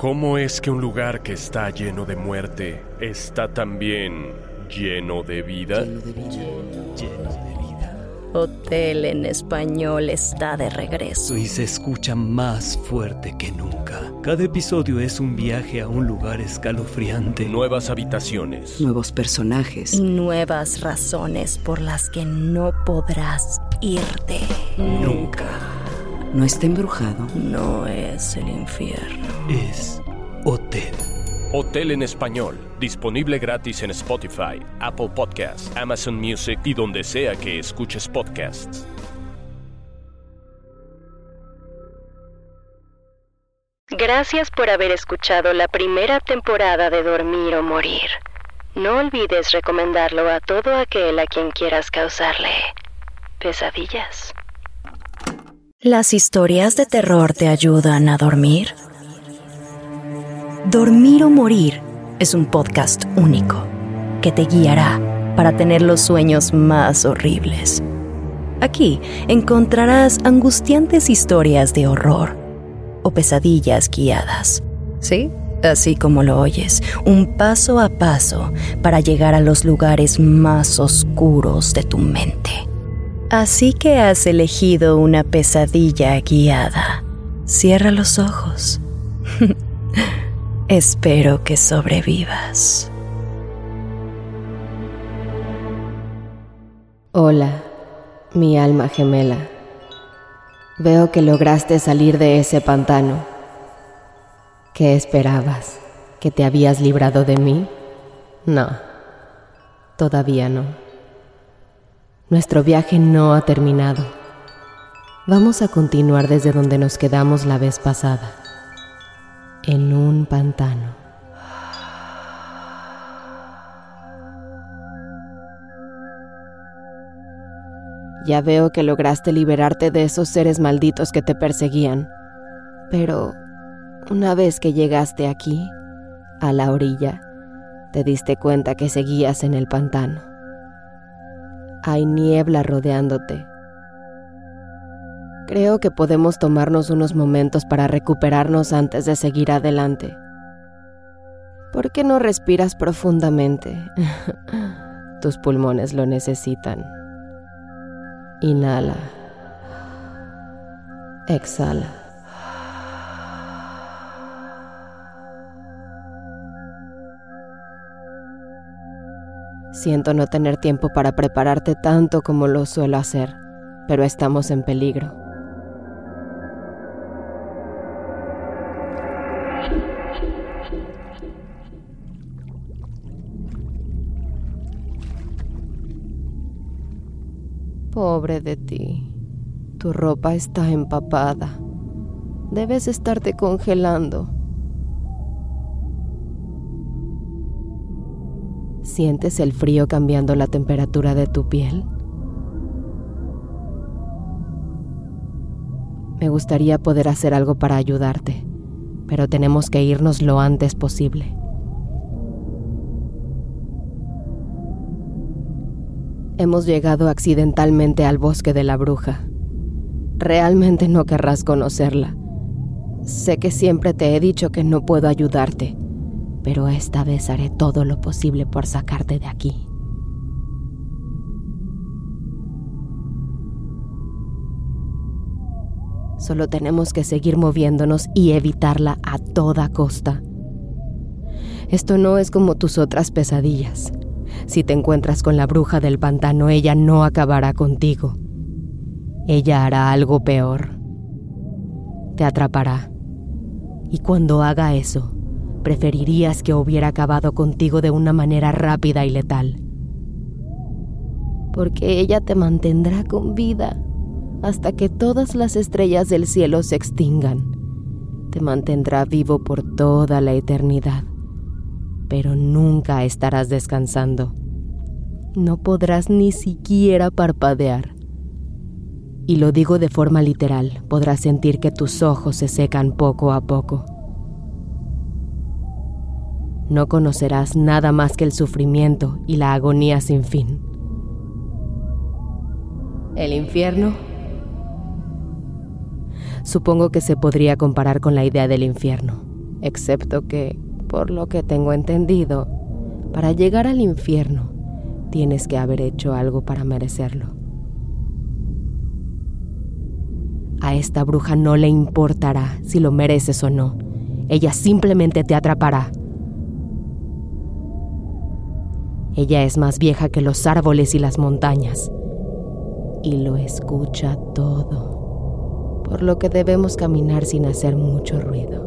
¿Cómo es que un lugar que está lleno de muerte está también lleno de vida? Lleno de vida. Hotel en Español está de regreso. Y se escucha más fuerte que nunca. Cada episodio es un viaje a un lugar escalofriante. Nuevas habitaciones. Nuevos personajes. Y nuevas razones por las que no podrás irte nunca. No está embrujado. No es el infierno. Es Hotel. Hotel en Español, disponible gratis en Spotify, Apple Podcasts, Amazon Music y donde sea que escuches podcasts. Gracias por haber escuchado la primera temporada de Dormir o Morir. No olvides recomendarlo a todo aquel a quien quieras causarle pesadillas. ¿Las historias de terror te ayudan a dormir? Dormir o Morir es un podcast único que te guiará para tener los sueños más horribles. Aquí encontrarás angustiantes historias de horror o pesadillas guiadas. ¿Sí? Así como lo oyes, un paso a paso para llegar a los lugares más oscuros de tu mente. Así que has elegido una pesadilla guiada. Cierra los ojos. Espero que sobrevivas. Hola, mi alma gemela. Veo que lograste salir de ese pantano. ¿Qué esperabas? ¿Que te habías librado de mí? No, todavía no. Nuestro viaje no ha terminado. Vamos a continuar desde donde nos quedamos la vez pasada. En un pantano. Ya veo que lograste liberarte de esos seres malditos que te perseguían. Pero una vez que llegaste aquí, a la orilla, te diste cuenta que seguías en el pantano. Hay niebla rodeándote. Creo que podemos tomarnos unos momentos para recuperarnos antes de seguir adelante. ¿Por qué no respiras profundamente? Tus pulmones lo necesitan. Inhala. Exhala. Siento no tener tiempo para prepararte tanto como lo suelo hacer, pero estamos en peligro. Pobre de ti, tu ropa está empapada. Debes estarte congelando. ¿Sientes el frío cambiando la temperatura de tu piel? Me gustaría poder hacer algo para ayudarte, pero tenemos que irnos lo antes posible. Hemos llegado accidentalmente al bosque de la bruja. Realmente no querrás conocerla. Sé que siempre te he dicho que no puedo ayudarte, pero esta vez haré todo lo posible por sacarte de aquí. Solo tenemos que seguir moviéndonos y evitarla a toda costa. Esto no es como tus otras pesadillas. Si te encuentras con la bruja del pantano, ella no acabará contigo. Ella hará algo peor. Te atrapará. Y cuando haga eso, preferirías que hubiera acabado contigo de una manera rápida y letal. Porque ella te mantendrá con vida hasta que todas las estrellas del cielo se extingan. Te mantendrá vivo por toda la eternidad. Pero nunca estarás descansando. No podrás ni siquiera parpadear. Y lo digo de forma literal, podrás sentir que tus ojos se secan poco a poco. No conocerás nada más que el sufrimiento y la agonía sin fin. ¿El infierno? Supongo que se podría comparar con la idea del infierno. excepto que, por lo que tengo entendido, para llegar al infierno tienes que haber hecho algo para merecerlo. A esta bruja no le importará si lo mereces o no. Ella simplemente te atrapará. Ella es más vieja que los árboles y las montañas, y lo escucha todo, por lo que debemos caminar sin hacer mucho ruido.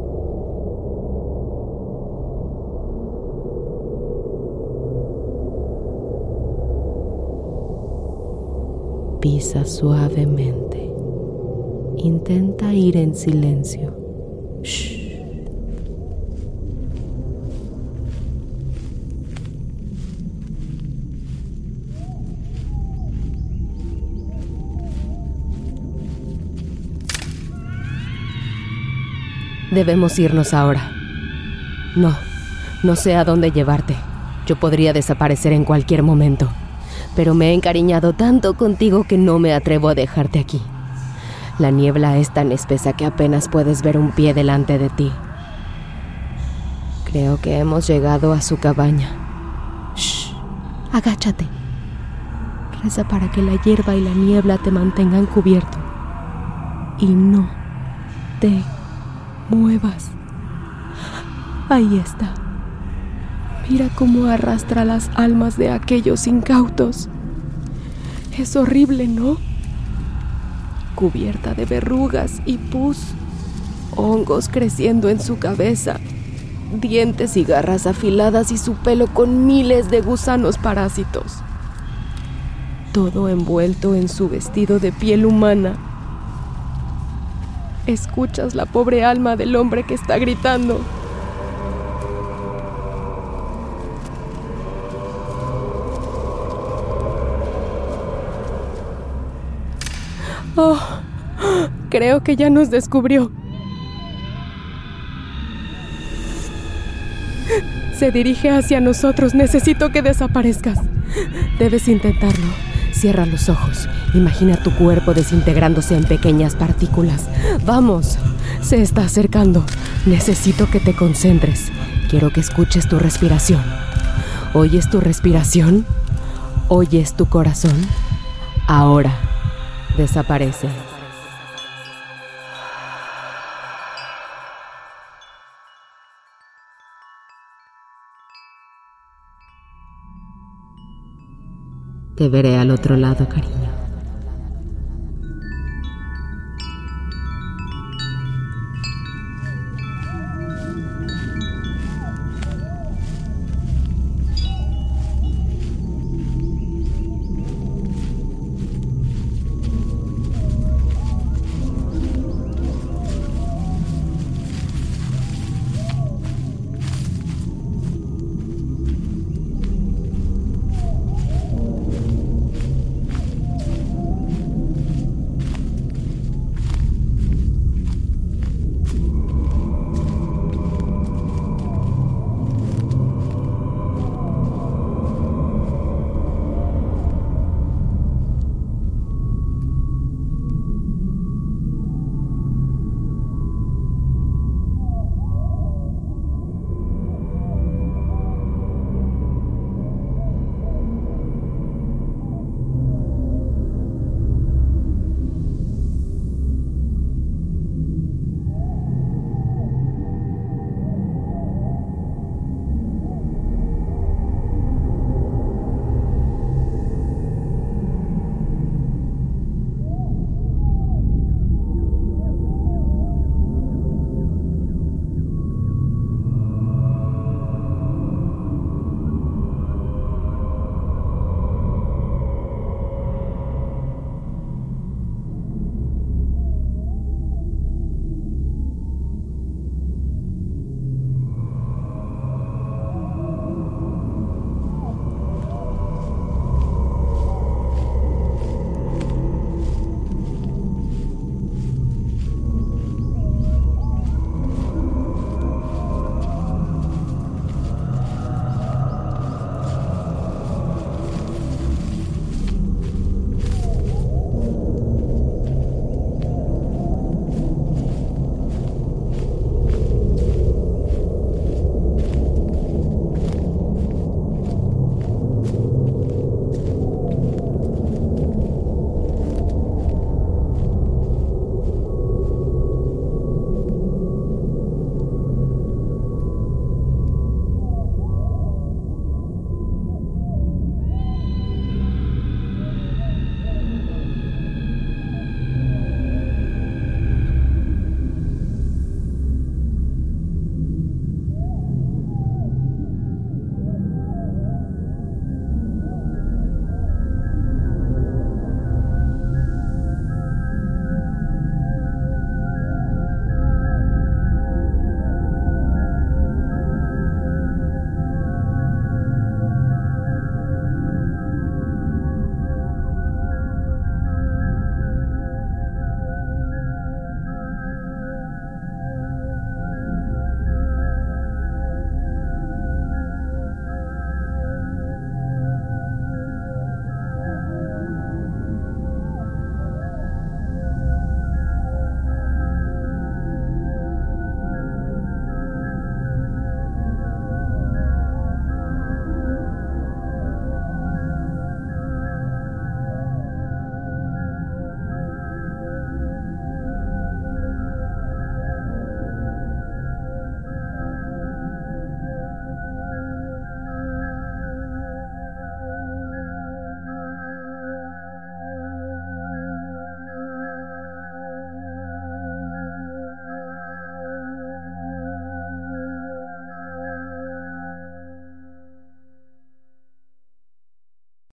Pisa suavemente. Intenta ir en silencio. Shh. Debemos irnos ahora. No sé a dónde llevarte. Yo podría desaparecer en cualquier momento, pero me he encariñado tanto contigo que no me atrevo a dejarte aquí. La niebla es tan espesa que apenas puedes ver un pie delante de ti. Creo que hemos llegado a su cabaña. Shh, agáchate. Reza para que la hierba y la niebla te mantengan cubierto. Y no te muevas. Ahí está. Mira cómo arrastra las almas de aquellos incautos. Es horrible, ¿no? Cubierta de verrugas y pus, hongos creciendo en su cabeza, dientes y garras afiladas y su pelo con miles de gusanos parásitos. Todo envuelto en su vestido de piel humana. Escuchas la pobre alma del hombre que está gritando. Oh, creo que ya nos descubrió. Se dirige hacia nosotros. Necesito que desaparezcas. Debes intentarlo. Cierra los ojos. Imagina tu cuerpo desintegrándose en pequeñas partículas. ¡Vamos! Se está acercando. Necesito que te concentres. Quiero que escuches tu respiración. ¿Oyes tu respiración? ¿Oyes tu corazón? Ahora, desaparece. Te veré al otro lado, cariño.